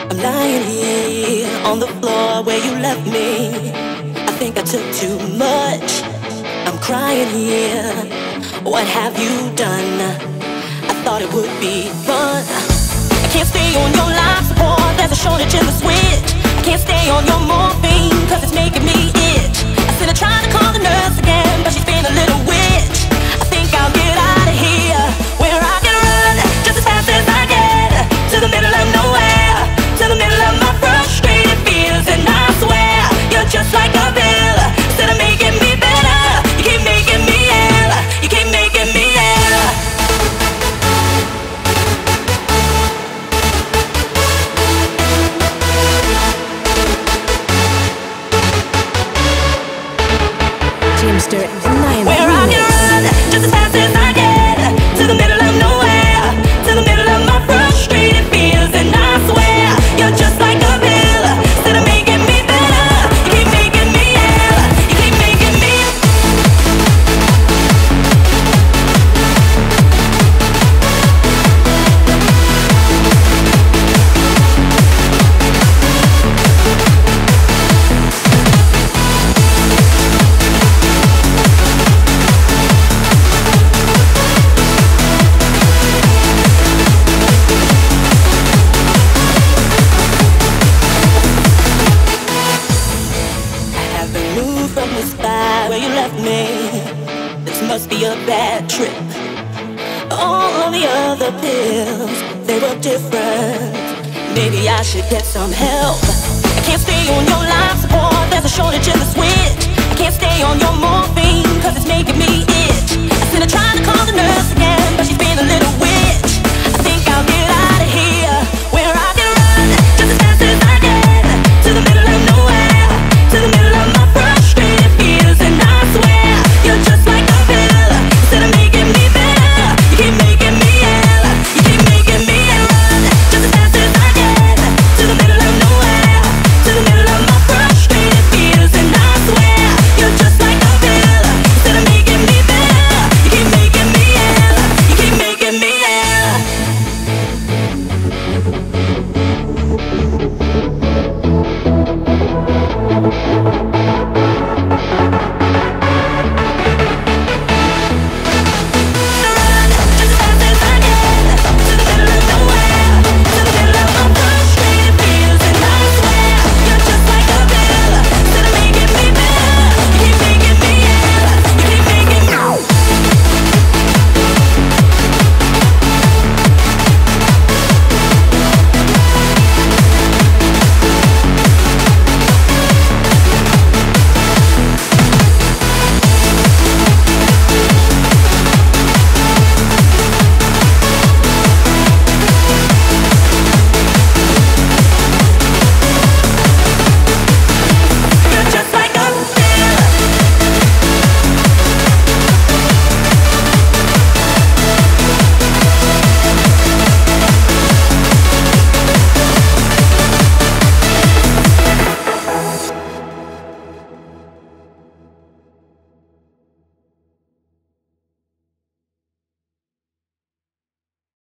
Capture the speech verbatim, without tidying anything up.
I'm lying here on the floor where you left me. I think I took too much. I'm crying here. What have you done? I thought it would be fun. I can't stay on your life support. There's a shortage in the switch. I can't stay on your morphine, cause it's making me itch. I said I tried to call the nurse again, but she's been a little witch. I think I'll get out of here, where I can run just as fast as I can, to the middle of nowhere, to the middle of my frustrated fears. And I swear, you're just like a pill. Instead of making me better, you keep making me ill. You keep making me ill. Jimster, where I can run just as fast as I can, to the middle of nowhere, to the middle of my frustrated fears. And I swear, you're just like a pill. Instead of making me better, you keep making me ill. You keep making me from the spot where you left me. This must be a bad trip. All of the other pills, they were different. Maybe I should get some help. I can't stay on your life support. There's a shortage in the switch. I can't stay on your morphine, cause it's making me itch. I said I tried to call the nurse again, but she's been a little witch. I think I'll get out